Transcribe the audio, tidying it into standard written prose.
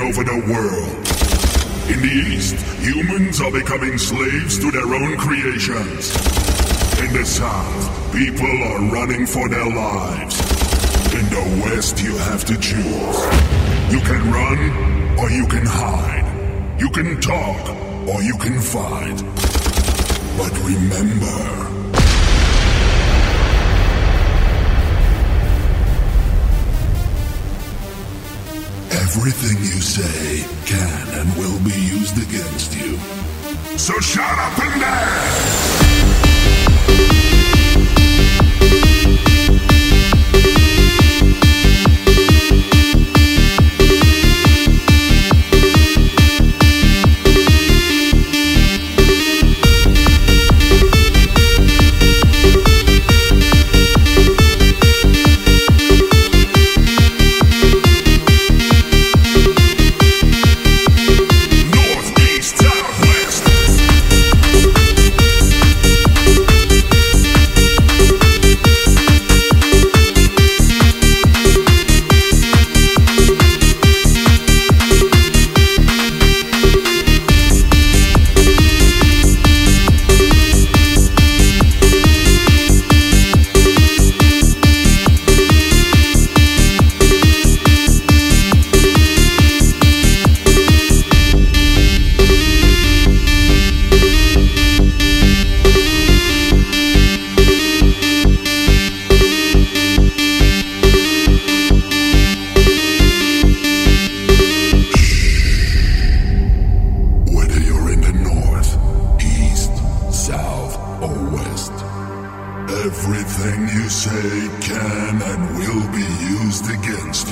over the world. In the east, humans are becoming slaves to their own creations. In the south, people are running for their lives. In the west, you have to choose. You can run, or you can hide. You can talk, or you can fight. But remember, everything you say can and will be used against you. So shut up and dance! Everything you say can and will be used against